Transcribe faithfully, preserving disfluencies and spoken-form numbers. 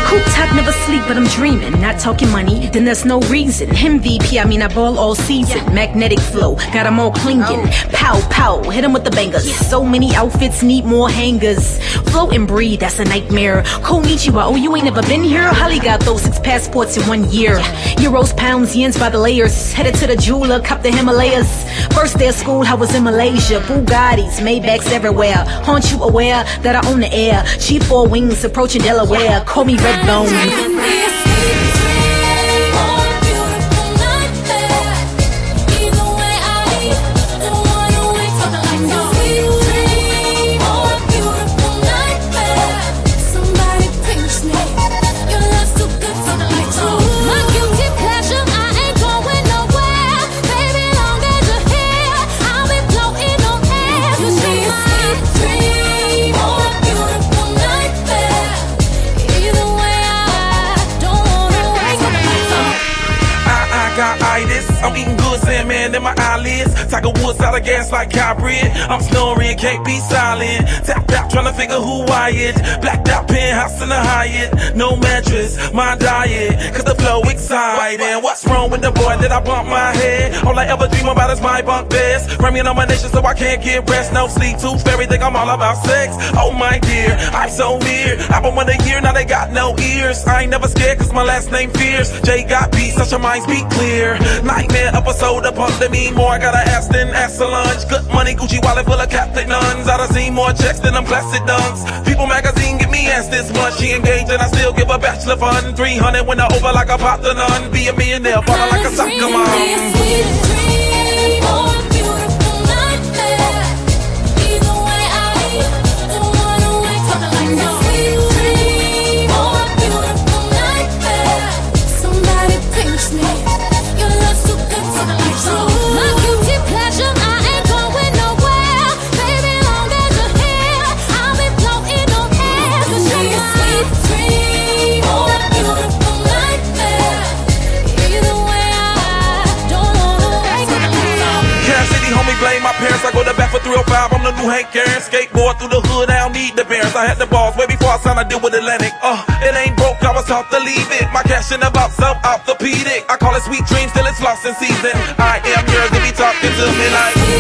Coop top, never sleep, but I'm dreaming. Not talking money, then there's no reason. M V P, I mean I ball all season. Magnetic flow, got them all clinging. Pow, pow, hit them with the bangers. So many outfits, need more hangers. Float and breathe, that's a nightmare. Konnichiwa, oh you ain't never been here? Holly got those six passports in one year. Euros, pounds, yens by the layers. Headed to the jeweler, cup the Himalayas. First day of school, I was in Malaysia. Bugattis, Maybachs everywhere. Haunt you aware that I own the air. Cheap four wings approaching Delaware. Call me Redbone. I'm eating good sandman in my eyelids. Tiger Woods out of gas like hybrid. I'm snoring, can't be silent. Tapped out, trying to figure who I it. Blacked out penthouse in the Hyatt. No mattress, my diet. Cause the flow exciting. What's wrong with the boy that I bump my head? All I ever dream about is my bunk beds. Grammy nomination so I can't get rest. No sleep, tooth fairy, think I'm all about sex. Oh my dear, I'm so weird. Album of the year, now they got no ears. I ain't never scared cause my last name Fierce. Jay got beats, such a minds be clear. Nightmare episode of Pump to me more. I got a ass than ass lunch. Good money, Gucci wallet full of Catholic nuns. I done seen more checks than them classic dunks. People magazine give me ass this much. She engaged and I still give a bachelor fund. three hundred when I over like a pop the nun. Be a millionaire, falling like a soccer mom. Blame my parents, I go to bat for three oh five, I'm the new Hank Aaron. Skateboard through the hood, I don't need the parents. I had the balls way before I signed a deal with Atlantic. Uh, it ain't broke, I was taught to leave it. My cash in the box, I'm orthopedic. I call it sweet dreams till it's lost in season. I am yours, they be talking to me like